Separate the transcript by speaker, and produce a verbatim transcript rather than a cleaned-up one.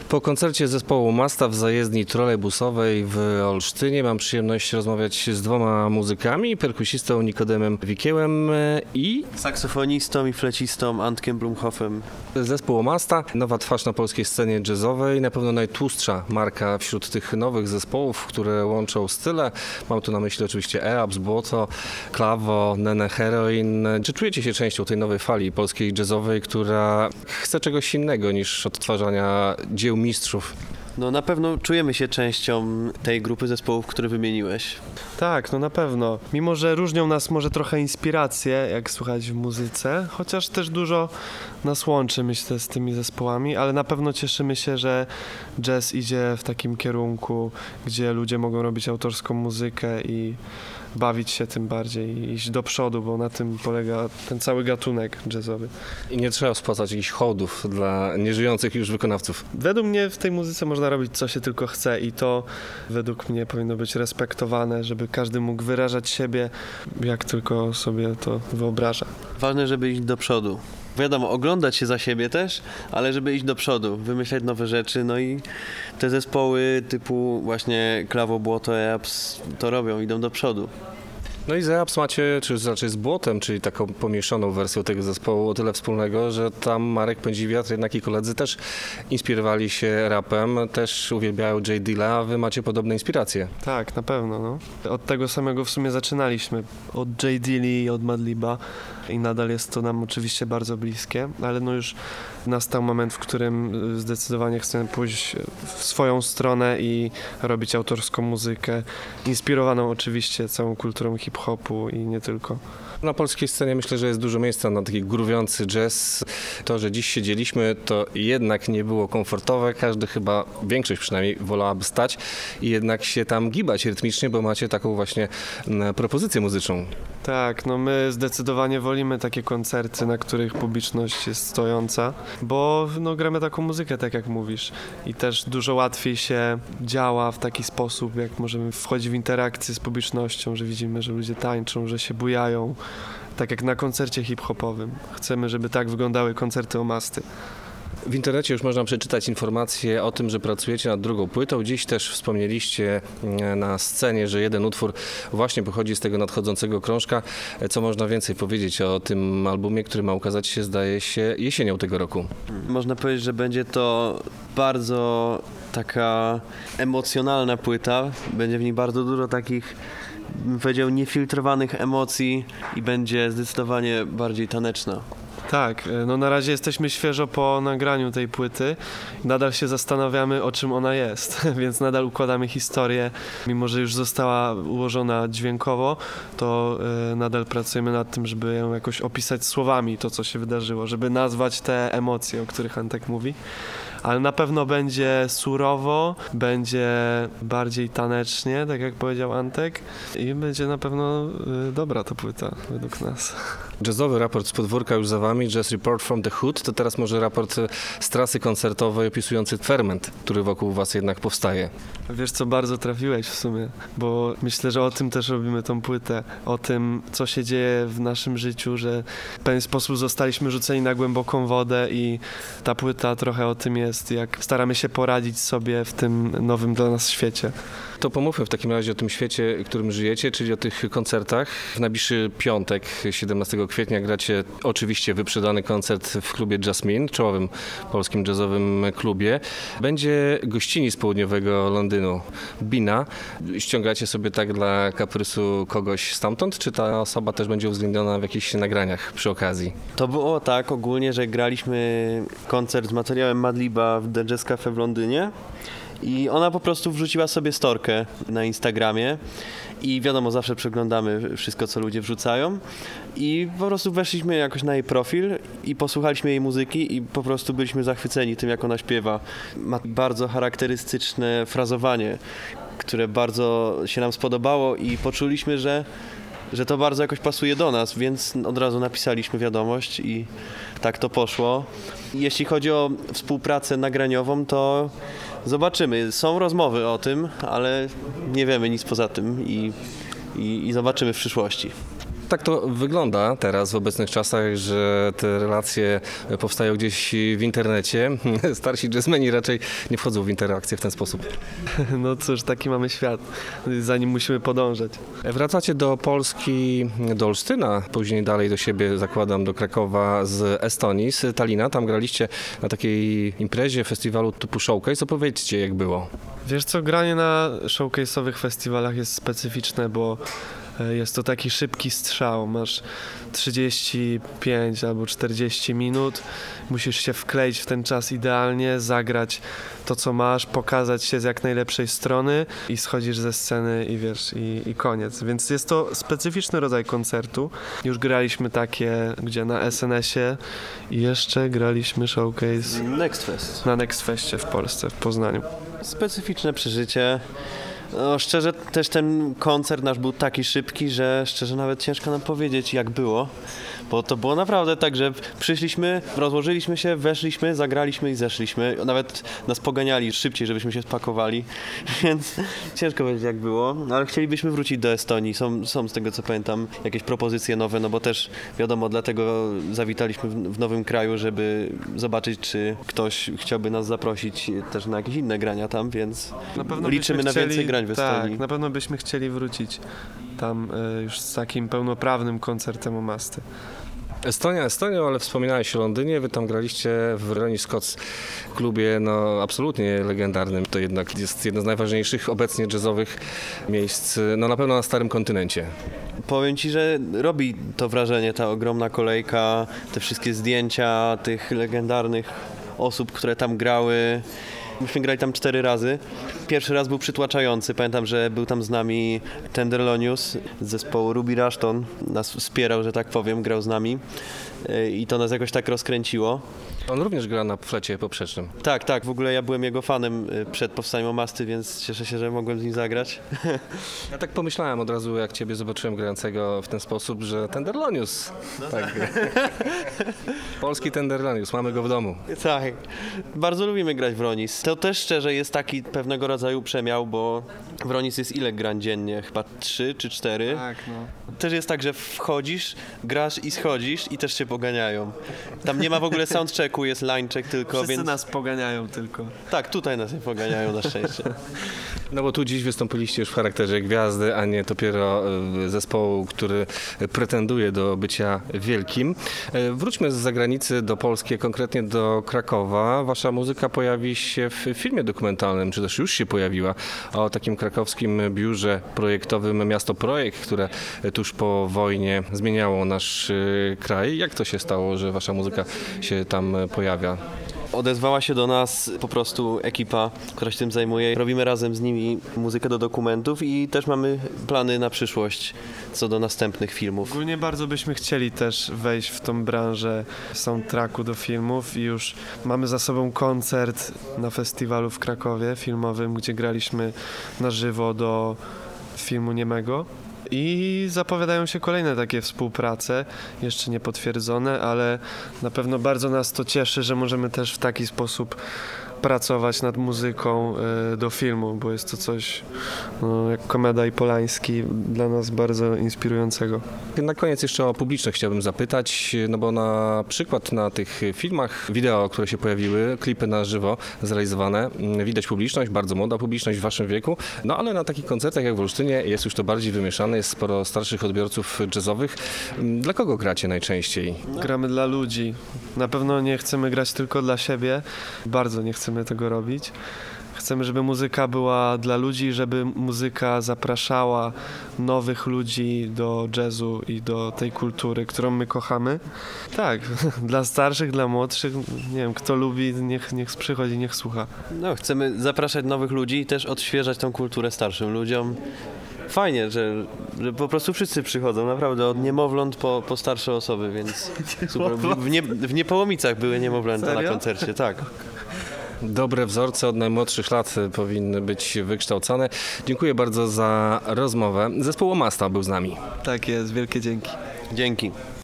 Speaker 1: Po koncercie zespołu Masta w zajezdni trolejbusowej w Olsztynie mam przyjemność rozmawiać z dwoma muzykami, perkusistą Nikodemem Wikiełem i
Speaker 2: saksofonistą i flecistą Antkiem Blumhoffem.
Speaker 1: Zespół Masta, nowa twarz na polskiej scenie jazzowej, na pewno najtłustsza marka wśród tych nowych zespołów, które łączą style. Mam tu na myśli oczywiście E-Abs, Błoto, Klawo, Nene Heroin. Czy czujecie się częścią tej nowej fali polskiej jazzowej, która chce czegoś innego niż odtwarzania dzieł mistrzów?
Speaker 2: No na pewno czujemy się częścią tej grupy zespołów, które wymieniłeś.
Speaker 3: Tak, no na pewno. Mimo że różnią nas może trochę inspiracje, jak słuchać w muzyce, chociaż też dużo nas łączy, myślę, z tymi zespołami, ale na pewno cieszymy się, że jazz idzie w takim kierunku, gdzie ludzie mogą robić autorską muzykę i bawić się tym bardziej i iść do przodu, bo na tym polega ten cały gatunek jazzowy.
Speaker 1: I nie trzeba spłacać jakichś hołdów dla nieżyjących już wykonawców.
Speaker 3: Według mnie w tej muzyce można robić co się tylko chce i to według mnie powinno być respektowane, żeby każdy mógł wyrażać siebie, jak tylko sobie to wyobraża.
Speaker 2: Ważne, żeby iść do przodu. Wiadomo, oglądać się za siebie też, ale żeby iść do przodu, wymyślać nowe rzeczy, no i te zespoły typu właśnie Klawo, Błoto, E-Abs to robią, idą do przodu.
Speaker 1: No i z E-Abs macie, czy raczej z Błotem, czyli taką pomieszaną wersją tego zespołu, o tyle wspólnego, że tam Marek Pędziwiatr, jednak i koledzy też inspirowali się rapem, też uwielbiają J. Dilla, a wy macie podobne inspiracje.
Speaker 3: Tak, na pewno. No. Od tego samego w sumie zaczynaliśmy, od J. Dilli i od Madliba i nadal jest to nam oczywiście bardzo bliskie, ale no już nastał moment, w którym zdecydowanie chcemy pójść w swoją stronę i robić autorską muzykę, inspirowaną oczywiście całą kulturą hip-hopu i nie tylko.
Speaker 1: Na polskiej scenie myślę, że jest dużo miejsca na taki gruwiący jazz. To, że dziś siedzieliśmy, to jednak nie było komfortowe. Każdy chyba, większość przynajmniej, wolałaby stać i jednak się tam gibać rytmicznie, bo macie taką właśnie propozycję muzyczną.
Speaker 3: Tak, no my zdecydowanie wolimy takie koncerty, na których publiczność jest stojąca, bo no, gramy taką muzykę, tak jak mówisz. I też dużo łatwiej się działa w taki sposób, jak możemy wchodzić w interakcję z publicznością, że widzimy, że ludzie tańczą, że się bujają. Tak jak na koncercie hip-hopowym. Chcemy, żeby tak wyglądały koncerty o Masty.
Speaker 1: W internecie już można przeczytać informacje o tym, że pracujecie nad drugą płytą. Dziś też wspomnieliście na scenie, że jeden utwór właśnie pochodzi z tego nadchodzącego krążka. Co można więcej powiedzieć o tym albumie, który ma ukazać się, zdaje się, jesienią tego roku?
Speaker 2: Można powiedzieć, że będzie to bardzo taka emocjonalna płyta. Będzie w niej bardzo dużo takich, bym powiedział, niefiltrowanych emocji i będzie zdecydowanie bardziej taneczna.
Speaker 3: Tak, no na razie jesteśmy świeżo po nagraniu tej płyty. Nadal się zastanawiamy, o czym ona jest, więc nadal układamy historię. Mimo że już została ułożona dźwiękowo, to y, nadal pracujemy nad tym, żeby ją jakoś opisać słowami, to co się wydarzyło, żeby nazwać te emocje, o których Antek mówi. Ale na pewno będzie surowo, będzie bardziej tanecznie, tak jak powiedział Antek, i będzie na pewno y, dobra ta płyta według nas.
Speaker 1: Jazzowy raport z podwórka już za wami, Jazz Report from the Hood, to teraz może raport z trasy koncertowej opisujący ferment, który wokół was jednak powstaje.
Speaker 3: Wiesz co, bardzo trafiłeś w sumie, bo myślę, że o tym też robimy tą płytę, o tym, co się dzieje w naszym życiu, że w pewien sposób zostaliśmy rzuceni na głęboką wodę i ta płyta trochę o tym jest, jak staramy się poradzić sobie w tym nowym dla nas świecie.
Speaker 1: To pomówmy w takim razie o tym świecie, w którym żyjecie, czyli o tych koncertach. W najbliższy piątek, siedemnastego kwietnia, gracie oczywiście wyprzedany koncert w klubie Jasmine, czołowym polskim jazzowym klubie. Będzie gościni z południowego Londynu, Bina. Ściągacie sobie tak dla kaprysu kogoś stamtąd, czy ta osoba też będzie uwzględniona w jakichś nagraniach przy okazji?
Speaker 2: To było tak ogólnie, że graliśmy koncert z materiałem Madliba w The Jazz Cafe w Londynie. I ona po prostu wrzuciła sobie storkę na Instagramie i wiadomo, zawsze przeglądamy wszystko, co ludzie wrzucają i po prostu weszliśmy jakoś na jej profil i posłuchaliśmy jej muzyki i po prostu byliśmy zachwyceni tym, jak ona śpiewa. Ma bardzo charakterystyczne frazowanie, które bardzo się nam spodobało i poczuliśmy, że że to bardzo jakoś pasuje do nas, więc od razu napisaliśmy wiadomość i tak to poszło. Jeśli chodzi o współpracę nagraniową, to zobaczymy. Są rozmowy o tym, ale nie wiemy nic poza tym i, i, i zobaczymy w przyszłości.
Speaker 1: Tak to wygląda teraz w obecnych czasach, że te relacje powstają gdzieś w internecie. Starsi jazzmeni raczej nie wchodzą w interakcję w ten sposób.
Speaker 3: No cóż, taki mamy świat, za nim musimy podążać.
Speaker 1: Wracacie do Polski, do Olsztyna, później dalej do siebie, zakładam, do Krakowa z Estonii, z Talina. Tam graliście na takiej imprezie, festiwalu typu Showcase. Opowiedzcie, jak było.
Speaker 3: Wiesz co, granie na showcase'owych festiwalach jest specyficzne, bo jest to taki szybki strzał. Masz trzydzieści pięć albo czterdzieści minut, musisz się wkleić w ten czas idealnie, zagrać to, co masz, pokazać się z jak najlepszej strony i schodzisz ze sceny i wiesz, i, i koniec. Więc jest to specyficzny rodzaj koncertu. Już graliśmy takie, gdzie na es en esie i jeszcze graliśmy showcase
Speaker 2: Next Fest.
Speaker 3: na Next Festie w Polsce, w Poznaniu.
Speaker 2: Specyficzne przeżycie. No, szczerze, też ten koncert nasz był taki szybki, że szczerze nawet ciężko nam powiedzieć, jak było. Bo to było naprawdę tak, że przyszliśmy, rozłożyliśmy się, weszliśmy, zagraliśmy i zeszliśmy. Nawet nas poganiali szybciej, żebyśmy się spakowali, więc ciężko powiedzieć, jak było. No, ale chcielibyśmy wrócić do Estonii. Są, są z tego, co pamiętam, jakieś propozycje nowe, no bo też wiadomo, dlatego zawitaliśmy w, w nowym kraju, żeby zobaczyć, czy ktoś chciałby nas zaprosić też na jakieś inne grania tam, więc
Speaker 3: Na pewno
Speaker 2: liczymy
Speaker 3: byśmy
Speaker 2: na
Speaker 3: chcieli,
Speaker 2: więcej grań w Estonii.
Speaker 3: Tak, na pewno byśmy chcieli wrócić tam y, już z takim pełnoprawnym koncertem Omasty.
Speaker 1: Estonia, Estonią, ale wspominałeś o Londynie, wy tam graliście w Ronnie Scott's klubie, no absolutnie legendarnym. To jednak jest jedno z najważniejszych obecnie jazzowych miejsc, no na pewno na starym kontynencie.
Speaker 2: Powiem Ci, że robi to wrażenie, ta ogromna kolejka, te wszystkie zdjęcia tych legendarnych osób, które tam grały. Myśmy grali tam cztery razy. Pierwszy raz był przytłaczający. Pamiętam, że był tam z nami Tenderlonius z zespołu Ruby Rushton. Nas wspierał, że tak powiem, grał z nami. I to nas jakoś tak rozkręciło.
Speaker 1: On również gra na flecie poprzecznym.
Speaker 2: Tak, tak. W ogóle ja byłem jego fanem przed powstaniem Omasty, więc cieszę się, że mogłem z nim zagrać.
Speaker 1: Ja tak pomyślałem od razu, jak ciebie zobaczyłem grającego w ten sposób, że Tenderlonius. No tak. Polski Tenderlonius, mamy go w domu.
Speaker 2: Tak. Bardzo lubimy grać w Ronis. To też szczerze jest taki pewnego rodzaju przemiał, bo w Ronis jest ile grań dziennie? Chyba trzy czy cztery.
Speaker 3: Tak, no.
Speaker 2: Też jest tak, że wchodzisz, grasz i schodzisz i też się poganiają. Tam nie ma w ogóle soundchecku, jest linecheck tylko,
Speaker 3: Wszyscy
Speaker 2: więc...
Speaker 3: nas poganiają tylko.
Speaker 2: Tak, tutaj nas nie poganiają na szczęście.
Speaker 1: No bo tu dziś wystąpiliście już w charakterze gwiazdy, a nie dopiero zespołu, który pretenduje do bycia wielkim. Wróćmy z zagranicy do Polski, konkretnie do Krakowa. Wasza muzyka pojawi się w filmie dokumentalnym, czy też już się pojawiła, o takim krakowskim biurze projektowym Miasto Projekt, które tuż po wojnie zmieniało nasz kraj. Jak to się stało, że wasza muzyka się tam pojawia?
Speaker 2: Odezwała się do nas po prostu ekipa, która się tym zajmuje. Robimy razem z nimi muzykę do dokumentów i też mamy plany na przyszłość co do następnych filmów.
Speaker 3: Ogólnie bardzo byśmy chcieli też wejść w tą branżę soundtracku do filmów i już mamy za sobą koncert na festiwalu w Krakowie filmowym, gdzie graliśmy na żywo do filmu niemego. I zapowiadają się kolejne takie współprace, jeszcze nie potwierdzone, ale na pewno bardzo nas to cieszy, że możemy też w taki sposób pracować nad muzyką y, do filmu, bo jest to coś no, jak Komeda i Polański dla nas bardzo inspirującego.
Speaker 1: Na koniec jeszcze o publiczność chciałbym zapytać, no bo na przykład na tych filmach wideo, które się pojawiły, klipy na żywo zrealizowane, widać publiczność, bardzo młoda publiczność w waszym wieku, no ale na takich koncertach jak w Olsztynie jest już to bardziej wymieszane, jest sporo starszych odbiorców jazzowych. Dla kogo gracie najczęściej?
Speaker 3: Gramy dla ludzi. Na pewno nie chcemy grać tylko dla siebie, bardzo nie chcemy tego robić. Chcemy, żeby muzyka była dla ludzi, żeby muzyka zapraszała nowych ludzi do jazzu i do tej kultury, którą my kochamy. Tak, dla starszych, dla młodszych, nie wiem, kto lubi, niech, niech przychodzi, niech słucha.
Speaker 2: No, chcemy zapraszać nowych ludzi i też odświeżać tą kulturę starszym ludziom. Fajnie, że, że po prostu wszyscy przychodzą, naprawdę, od niemowląt po, po starsze osoby, więc super. W, nie, w Niepołomicach były niemowlęta
Speaker 3: Serio?
Speaker 2: na koncercie, tak.
Speaker 1: Dobre wzorce od najmłodszych lat powinny być wykształcone. Dziękuję bardzo za rozmowę. Zespół Omasta był z nami.
Speaker 3: Tak jest, wielkie dzięki.
Speaker 2: Dzięki.